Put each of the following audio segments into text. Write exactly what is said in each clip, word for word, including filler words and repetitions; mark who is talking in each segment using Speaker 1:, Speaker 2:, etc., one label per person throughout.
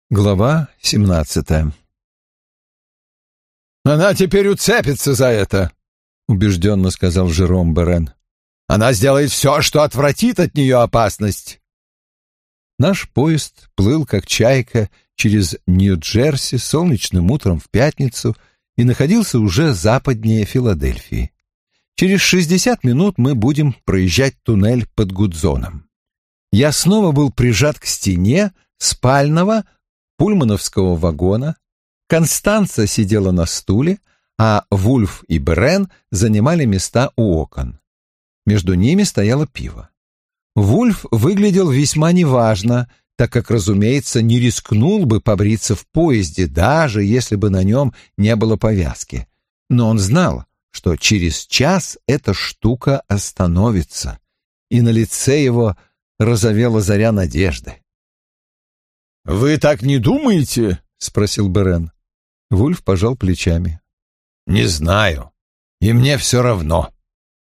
Speaker 1: Глава семнадцатая.
Speaker 2: «Она теперь уцепится за это», — убежденно сказал Жером Берен. «Она сделает все, что отвратит от нее опасность».
Speaker 1: Наш поезд плыл, как чайка, через Нью-Джерси солнечным утром в пятницу и находился уже западнее Филадельфии. Через шестьдесят минут мы будем проезжать туннель под Гудзоном. Я снова был прижат к стене спального пульмановского вагона. Констанца сидела на стуле, а Вульф и Берен занимали места у окон. Между ними стояло пиво. Вульф выглядел весьма неважно, так как, разумеется, не рискнул бы побриться в поезде, даже если бы на нем не было повязки. Но он знал, что через час эта штука остановится, и на лице его розовела заря надежды.
Speaker 2: «Вы так не думаете?» — спросил Берен.
Speaker 1: Вульф пожал плечами.
Speaker 2: «Не знаю. И мне все равно.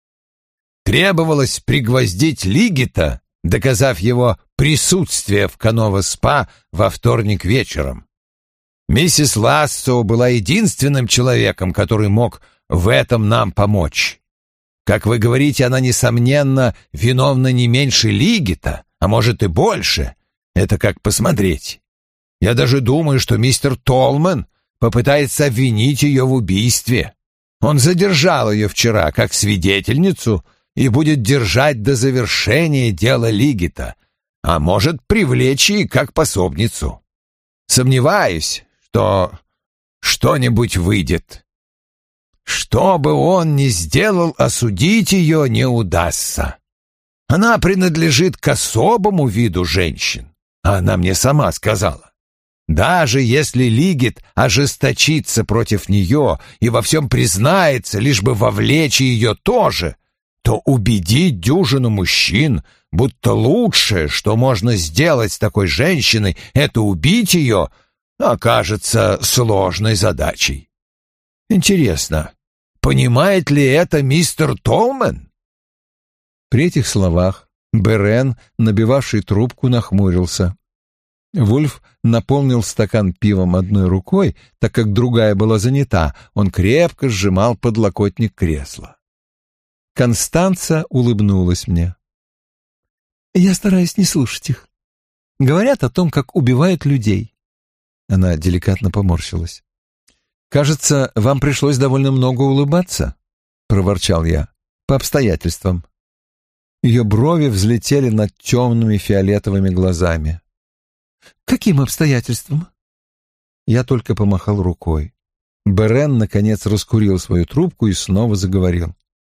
Speaker 2: Требовалось пригвоздить Лигита, доказав его присутствие в Каново-спа во вторник вечером. Миссис Лассо была единственным человеком, который мог в этом нам помочь. Как вы говорите, она, несомненно, виновна не меньше Лигита, а может и больше. Это как посмотреть. Я даже думаю, что мистер Толман попытается обвинить ее в убийстве. Он задержал ее вчера как свидетельницу и будет держать до завершения дела Лигита, а может привлечь и как пособницу. Сомневаюсь, что что-нибудь выйдет. Что бы он ни сделал, осудить ее не удастся. Она принадлежит к особому виду женщин, а она мне сама сказала. Даже если Лигит ожесточится против нее и во всем признается, лишь бы вовлечь ее тоже, то убедить дюжину мужчин, будто лучшее, что можно сделать с такой женщиной, это убить ее, окажется сложной задачей. Интересно, понимает ли это мистер Толман?»
Speaker 1: При этих словах Берен, набивавший трубку, нахмурился. Вульф наполнил стакан пивом одной рукой, так как другая была занята. Он крепко сжимал подлокотник кресла. Констанца улыбнулась мне. «Я стараюсь не слушать их. Говорят о том, как убивают людей». Она деликатно поморщилась. «Кажется, вам пришлось довольно много улыбаться», — проворчал я, — «по обстоятельствам». Ее брови взлетели над темными фиолетовыми глазами. «Каким обстоятельствам?» Я только помахал рукой. Берен, наконец, раскурил свою трубку и снова заговорил.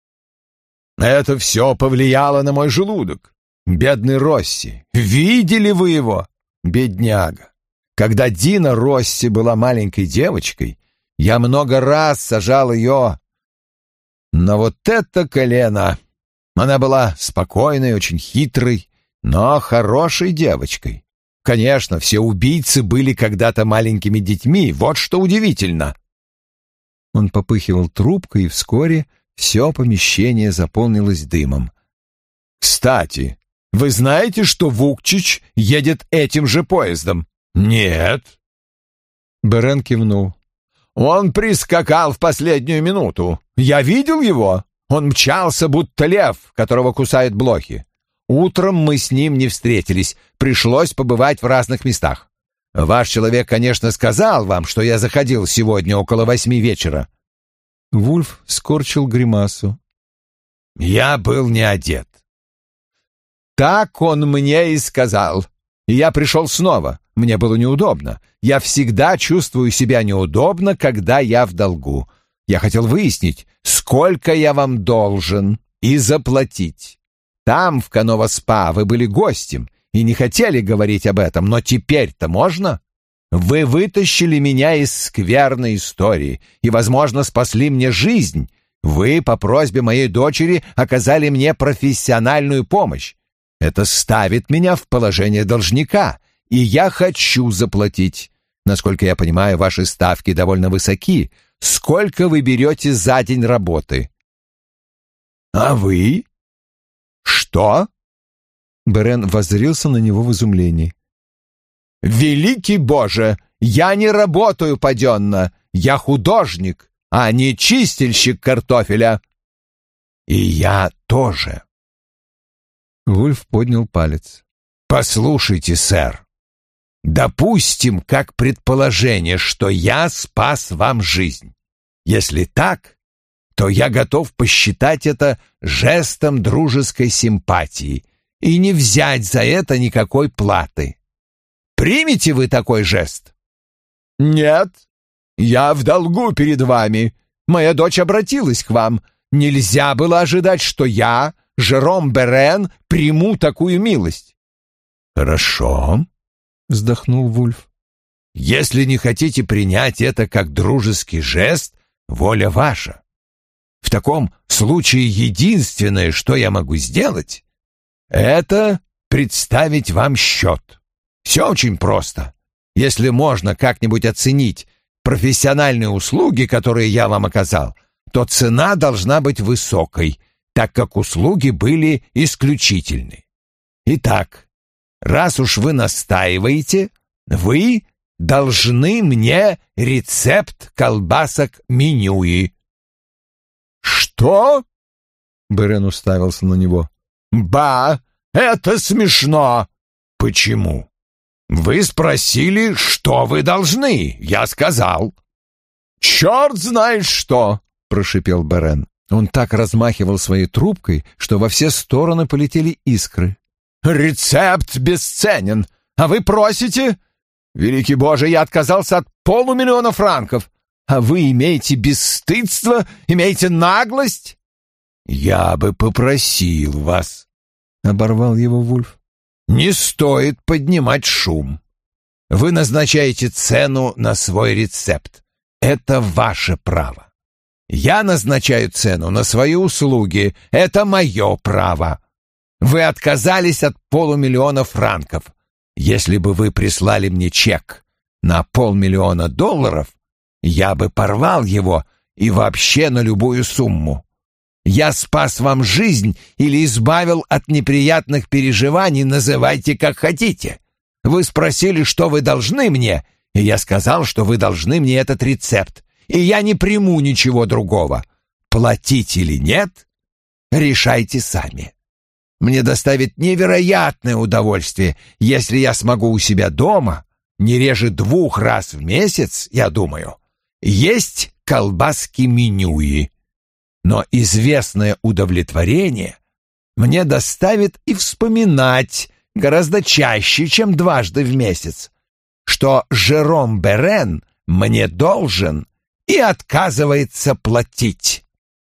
Speaker 2: «Это все повлияло на мой желудок. Бедный Росси. Видели вы его? Бедняга. Когда Дина Росси была маленькой девочкой, я много раз сажал ее на вот это колено. Она была спокойной, очень хитрой, но хорошей девочкой. Конечно, все убийцы были когда-то маленькими детьми, вот что удивительно».
Speaker 1: Он попыхивал трубкой, и вскоре все помещение заполнилось дымом.
Speaker 2: «Кстати, вы знаете, что Вукчич едет этим же поездом?» «Нет».
Speaker 1: Берен кивнул.
Speaker 2: «Он прискакал в последнюю минуту. Я видел его. Он мчался, будто лев, которого кусают блохи. Утром мы с ним не встретились, пришлось побывать в разных местах. Ваш человек, конечно, сказал вам, что я заходил сегодня около восьми вечера».
Speaker 1: Вульф скорчил гримасу.
Speaker 2: «Я был не одет». «Так он мне и сказал. И я пришел снова. Мне было неудобно. Я всегда чувствую себя неудобно, когда я в долгу. Я хотел выяснить, сколько я вам должен, и заплатить. Там, в Каново-спа, вы были гостем и не хотели говорить об этом, но теперь-то можно? Вы вытащили меня из скверной истории и, возможно, спасли мне жизнь. Вы, по просьбе моей дочери, оказали мне профессиональную помощь. Это ставит меня в положение должника, и я хочу заплатить. Насколько я понимаю, ваши ставки довольно высоки. Сколько вы берете за день работы?» «А вы?» «Что?»
Speaker 1: Берен воззрился на него в изумлении.
Speaker 2: Великий Боже, я не работаю паденно, я художник, а не чистильщик картофеля. И я тоже.
Speaker 1: Вульф поднял палец.
Speaker 2: Послушайте, сэр, допустим, как предположение, что я спас вам жизнь. Если так, то я готов посчитать это жестом дружеской симпатии и не взять за это никакой платы. Примете вы такой жест? Нет, я в долгу перед вами. Моя дочь обратилась к вам. Нельзя было ожидать, что я, Жером Берен, приму такую милость. Хорошо, вздохнул Вульф. Если не хотите принять это как дружеский жест, воля ваша. В таком случае единственное, что я могу сделать, это представить вам счет. Все очень просто. Если можно как-нибудь оценить профессиональные услуги, которые я вам оказал, то цена должна быть высокой, так как услуги были исключительны. Итак, раз уж вы настаиваете, вы должны мне рецепт колбасок Менюи. Что? Берен уставился на него. Ба, это смешно. Почему? Вы спросили, что вы должны. Я сказал. Черт знает что, прошипел Берен. Он так размахивал своей трубкой, что во все стороны полетели искры. Рецепт бесценен, а вы просите? Великий Боже, я отказался от полумиллиона франков, а вы имеете бесстыдство, имеете наглость? Я бы попросил вас, оборвал его Вульф. Не стоит поднимать шум. Вы назначаете цену на свой рецепт. Это ваше право. Я назначаю цену на свои услуги. Это мое право. Вы отказались от полумиллиона франков. Если бы вы прислали мне чек на полмиллиона долларов, я бы порвал его и вообще на любую сумму. Я спас вам жизнь или избавил от неприятных переживаний, называйте как хотите. Вы спросили, что вы должны мне, и я сказал, что вы должны мне этот рецепт, и я не приму ничего другого. Платить или нет, решайте сами. Мне доставит невероятное удовольствие, если я смогу у себя дома, не реже двух раз в месяц, я думаю, есть колбаски Менюи. Но известное удовлетворение мне доставит и вспоминать гораздо чаще, чем дважды в месяц, что Жером Берен мне должен и отказывается платить.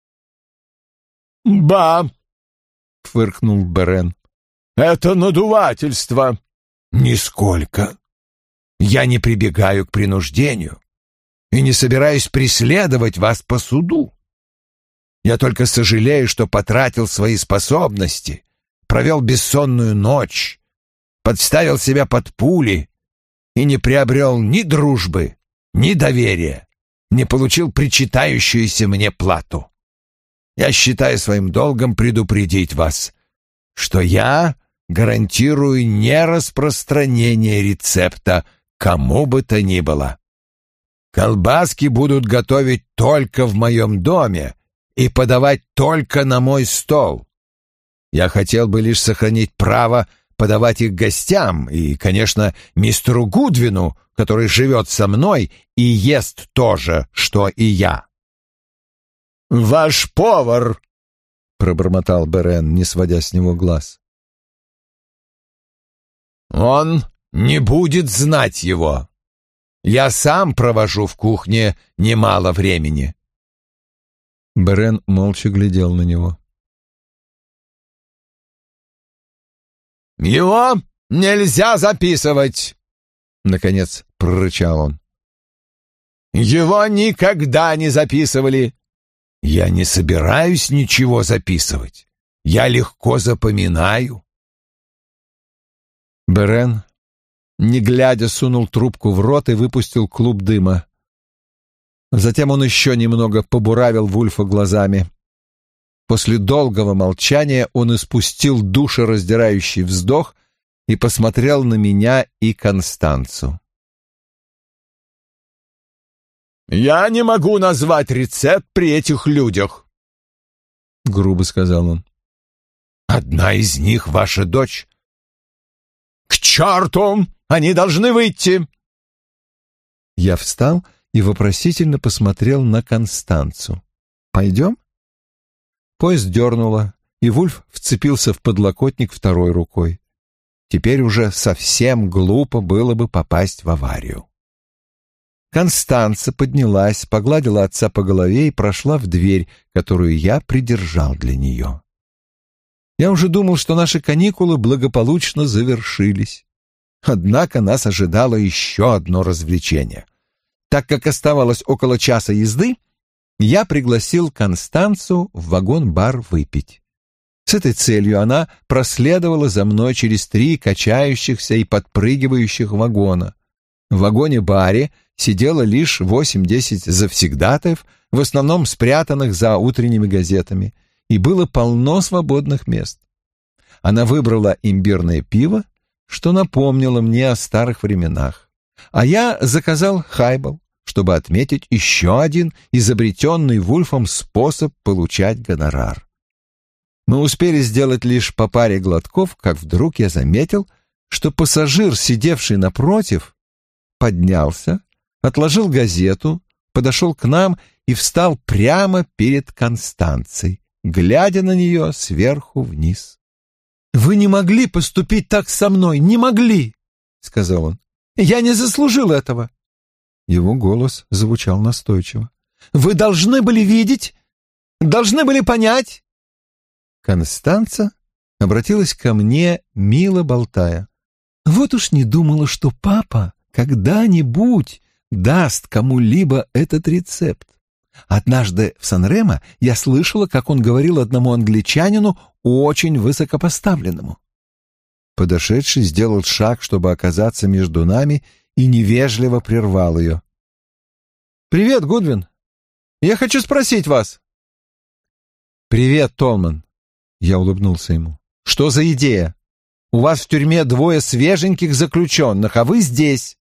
Speaker 2: «Ба!» — фыркнул Берен. «Это надувательство!» «Нисколько. Я не прибегаю к принуждению и не собираюсь преследовать вас по суду. Я только сожалею, что потратил свои способности, провел бессонную ночь, подставил себя под пули и не приобрел ни дружбы, ни доверия, не получил причитающуюся мне плату. Я считаю своим долгом предупредить вас, что я гарантирую нераспространение рецепта кому бы то ни было. Колбаски будут готовить только в моем доме и подавать только на мой стол. Я хотел бы лишь сохранить право подавать их гостям и, конечно, мистеру Гудвину, который живет со мной и ест то же, что и я. «Ваш повар!» — пробормотал Берен, не сводя с него глаз. «Он не будет знать его. Я сам провожу в кухне немало времени». Берен молча глядел на него. «Его нельзя записывать!» — наконец прорычал он. «Его никогда не записывали!» «Я не собираюсь ничего записывать. Я легко запоминаю». Берен, не глядя, сунул трубку в рот и выпустил клуб дыма. Затем он еще немного побуравил Вульфа глазами. После долгого молчания он испустил душераздирающий вздох
Speaker 1: и посмотрел на меня и Констанцу.
Speaker 2: «Я не могу назвать рецепт при этих людях», — грубо сказал он. «Одна из них ваша дочь». «К черту! Они должны выйти!»
Speaker 1: Я встал и вопросительно посмотрел на Констанцу. «Пойдем?» Поезд дернуло, и Вульф вцепился в подлокотник второй рукой. Теперь уже совсем глупо было бы попасть в аварию. Констанца поднялась, погладила отца по голове и прошла в дверь, которую я придержал для нее. Я уже думал, что наши каникулы благополучно завершились. Однако нас ожидало еще одно развлечение. Так как оставалось около часа езды, я пригласил Констанцу в вагон-бар выпить. С этой целью она проследовала за мной через три качающихся и подпрыгивающих вагона. В вагоне-баре сидело лишь восемь-десять завсегдатаев, в основном спрятанных за утренними газетами, и было полно свободных мест. Она выбрала имбирное пиво, что напомнило мне о старых временах, а я заказал хайбол, чтобы отметить еще один изобретенный Вульфом способ получать гонорар. Мы успели сделать лишь по паре глотков, как вдруг я заметил, что пассажир, сидевший напротив, поднялся, отложил газету, подошел к нам и встал прямо перед Констанцией, глядя на нее сверху вниз. «Вы не могли поступить так со мной, не могли!» — сказал он. «Я не заслужил этого!» Его голос звучал настойчиво. «Вы должны были видеть, должны были понять!» Констанца обратилась ко мне, мило болтая. «Вот уж не думала, что папа когда-нибудь даст кому-либо этот рецепт. Однажды в Сан-Ремо я слышала, как он говорил одному англичанину, очень высокопоставленному». Подошедший сделал шаг, чтобы оказаться между нами, и невежливо прервал ее. «Привет, Гудвин. Я хочу спросить вас». «Привет, Толман». Я улыбнулся ему. «Что за идея? У вас в тюрьме двое свеженьких заключенных, а вы здесь».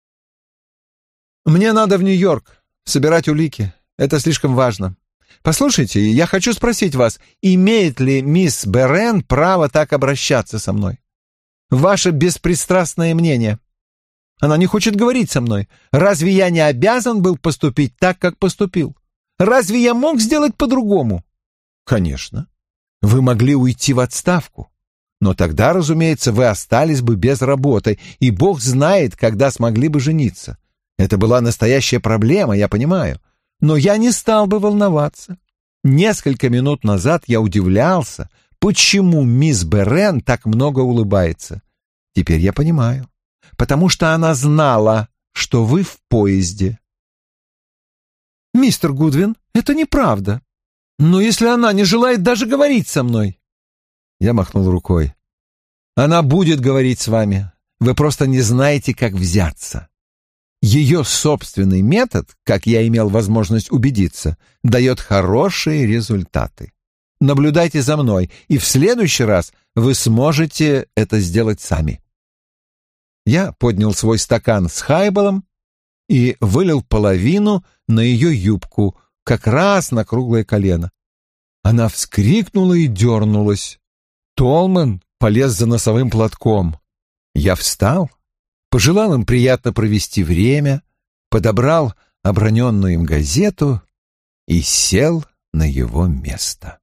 Speaker 1: «Мне надо в Нью-Йорк собирать улики. Это слишком важно. Послушайте, я хочу спросить вас, имеет ли мисс Берен право так обращаться со мной? Ваше беспристрастное мнение. Она не хочет говорить со мной. Разве я не обязан был поступить так, как поступил? Разве я мог сделать по-другому? Конечно. Вы могли уйти в отставку. Но тогда, разумеется, вы остались бы без работы, и Бог знает, когда смогли бы жениться. Это была настоящая проблема, я понимаю. Но я не стал бы волноваться. Несколько минут назад я удивлялся, почему мисс Берен так много улыбается. Теперь я понимаю. Потому что она знала, что вы в поезде. «Мистер Гудвин, это неправда. Но если она не желает даже говорить со мной...» Я махнул рукой. «Она будет говорить с вами. Вы просто не знаете, как взяться. Ее собственный метод, как я имел возможность убедиться, дает хорошие результаты. Наблюдайте за мной, и в следующий раз вы сможете это сделать сами». Я поднял свой стакан с хайболом и вылил половину на ее юбку, как раз на круглое колено. Она вскрикнула и дернулась. Толман полез за носовым платком. Я встал, пожелал им приятно провести время, подобрал оброненную им газету и сел на его место.